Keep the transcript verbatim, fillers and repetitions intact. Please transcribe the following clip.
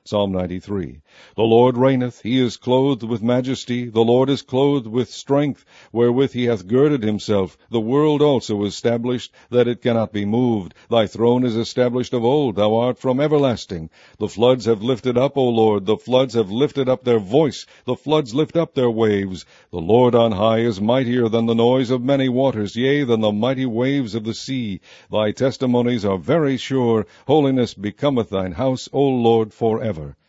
Psalm ninety-three. The Lord reigneth, he is clothed with majesty, the Lord is clothed with strength, wherewith he hath girded himself. The world also is established, that it cannot be moved. Thy throne is established of old, thou art from everlasting. The floods have lifted up, O Lord, the floods have lifted up their voice, the floods lift up their waves. The Lord on high is mightier than the noise of many waters, yea, than the mighty waves of the sea. Thy testimonies are very sure. Holiness becometh thine house, O Lord, forever.